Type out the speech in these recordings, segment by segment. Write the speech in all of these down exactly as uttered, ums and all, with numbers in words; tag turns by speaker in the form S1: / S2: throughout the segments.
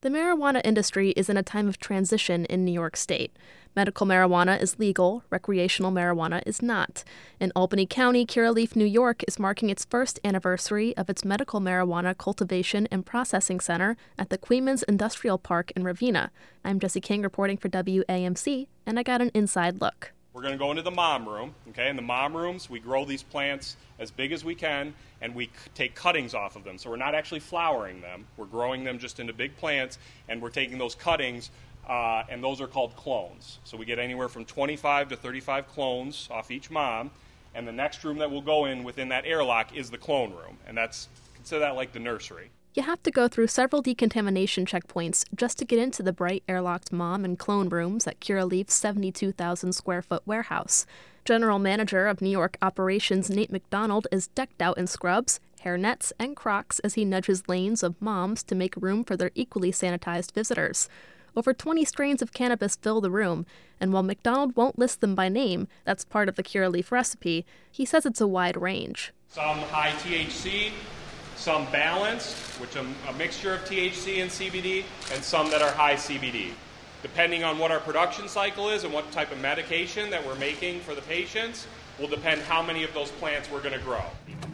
S1: The marijuana industry is in a time of transition in New York State. Medical marijuana is legal, recreational marijuana is not. In Albany County, Curaleaf, New York is marking its first anniversary of its medical marijuana cultivation and processing center at the Queens Industrial Park in Ravenna. I'm Jesse King reporting for W A M C, and I got an inside look.
S2: We're going to go into the mom room, okay? In the mom rooms, we grow these plants as big as we can, and we c- take cuttings off of them. So we're not actually flowering them. We're growing them just into big plants, and we're taking those cuttings, uh, and those are called clones. So we get anywhere from twenty-five to thirty-five clones off each mom, and the next room that we'll go in within that airlock is the clone room, and that's, consider that like the nursery.
S1: You have to go through several decontamination checkpoints just to get into the bright airlocked mom and clone rooms at Curaleaf's seventy-two thousand square foot warehouse. General Manager of New York Operations Nate McDonald is decked out in scrubs, hairnets, and Crocs as he nudges lanes of moms to make room for their equally sanitized visitors. Over twenty strains of cannabis fill the room, and while McDonald won't list them by name, that's part of the Curaleaf recipe, he says it's a wide range.
S2: Some high T H C, some balanced, which are a mixture of T H C and C B D, and some that are high C B D. Depending on what our production cycle is and what type of medication that we're making for the patients, will depend how many of those plants we're going to grow.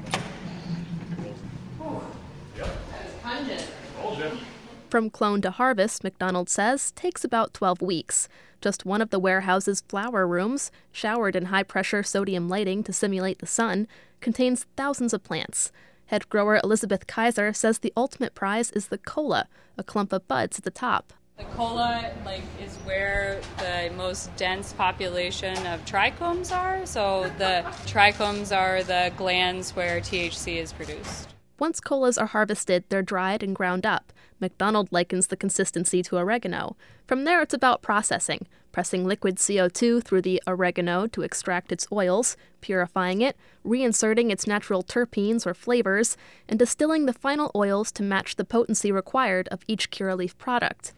S2: Yep.
S3: That is pungent.
S2: Told you.
S1: From clone to harvest, McDonald says, takes about twelve weeks. Just one of the warehouse's flower rooms, showered in high-pressure sodium lighting to simulate the sun, contains thousands of plants. Head grower Elizabeth Kaiser says the ultimate prize is the cola, a clump of buds at the top.
S4: The cola like is where the most dense population of trichomes are. So the trichomes are the glands where T H C is produced.
S1: Once colas are harvested, they're dried and ground up. McDonald likens the consistency to oregano. From there, it's about processing, pressing liquid C O two through the oregano to extract its oils, purifying it, reinserting its natural terpenes or flavors, and distilling the final oils to match the potency required of each Curaleaf product.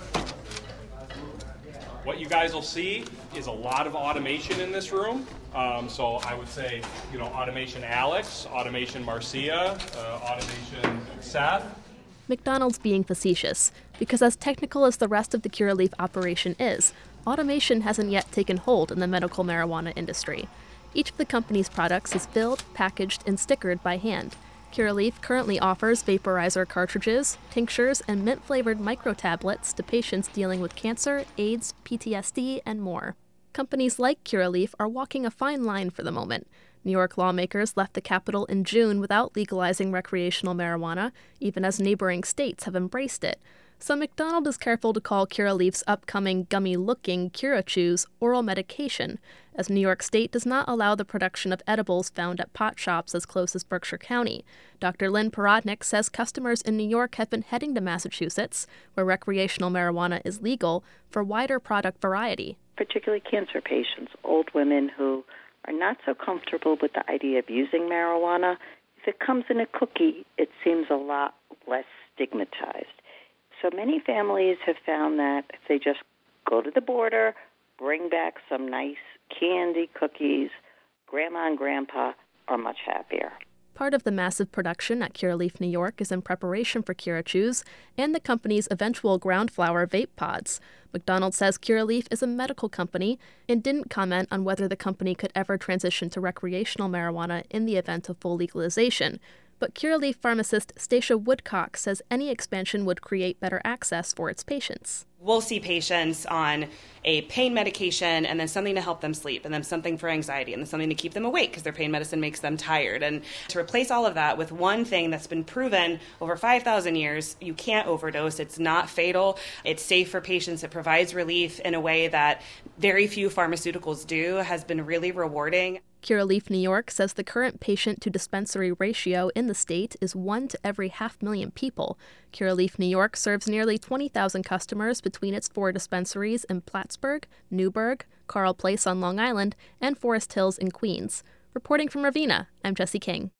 S2: What you guys will see is a lot of automation in this room. Um, so I would say, you know, automation Alex, automation Marcia, uh, automation Seth.
S1: McDonald's being facetious, because as technical as the rest of the Curaleaf operation is, automation hasn't yet taken hold in the medical marijuana industry. Each of the company's products is filled, packaged, and stickered by hand. Curaleaf currently offers vaporizer cartridges, tinctures, and mint-flavored microtablets to patients dealing with cancer, AIDS, P T S D, and more. Companies like Curaleaf are walking a fine line for the moment. New York lawmakers left the Capitol in June without legalizing recreational marijuana, even as neighboring states have embraced it. So McDonald is careful to call Curaleaf's upcoming gummy-looking CuraChews oral medication, as New York State does not allow the production of edibles found at pot shops as close as Berkshire County. Doctor Lynn Porodnik says customers in New York have been heading to Massachusetts, where recreational marijuana is legal, for wider product variety.
S5: Particularly cancer patients, old women who are not so comfortable with the idea of using marijuana. If it comes in a cookie, it seems a lot less stigmatized. So many families have found that if they just go to the border, bring back some nice candy, cookies, grandma and grandpa are much happier.
S1: Part of the massive production at Curaleaf, New York is in preparation for CuraChews and the company's eventual ground flower vape pods. McDonald says Curaleaf is a medical company and didn't comment on whether the company could ever transition to recreational marijuana in the event of full legalization. But Curaleaf pharmacist Stacia Woodcock says any expansion would create better access for its patients.
S6: We'll see patients on a pain medication and then something to help them sleep and then something for anxiety and then something to keep them awake because their pain medicine makes them tired. And to replace all of that with one thing that's been proven over five thousand years, you can't overdose. It's not fatal. It's safe for patients. It provides relief in a way that very few pharmaceuticals do, has been really rewarding.
S1: Curaleaf, New York says the current patient-to-dispensary ratio in the state is one to every half million people. Curaleaf, New York serves nearly twenty thousand customers between its four dispensaries in Plattsburgh, Newburgh, Carle Place on Long Island, and Forest Hills in Queens. Reporting from Ravenna, I'm Jesse King.